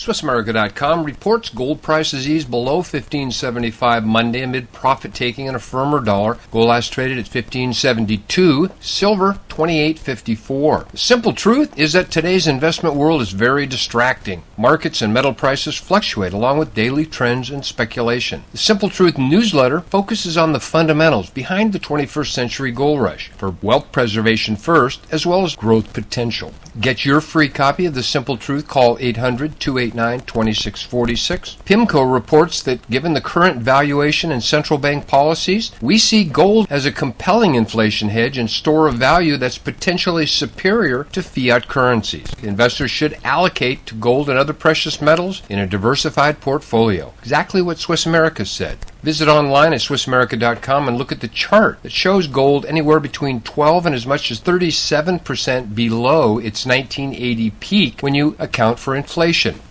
SwissAmerica.com reports gold prices eased below $15.75 Monday amid profit-taking and a firmer dollar. Gold last traded at $15.72, silver $28.54. The simple truth is that today's investment world is very distracting. Markets and metal prices fluctuate along with daily trends and speculation. The Simple Truth newsletter focuses on the fundamentals behind the 21st century gold rush for wealth preservation first, as well as growth potential. Get your free copy of The Simple Truth. Call 800-289-2646. PIMCO reports that given the current valuation and central bank policies, we see gold as a compelling inflation hedge and store of value that's potentially superior to fiat currencies. Investors should allocate to gold and other precious metals in a diversified portfolio. Exactly what Swiss America said. Visit online at SwissAmerica.com and look at the chart that shows gold anywhere between 12 and as much as 37% below its 1980 peak when you account for inflation.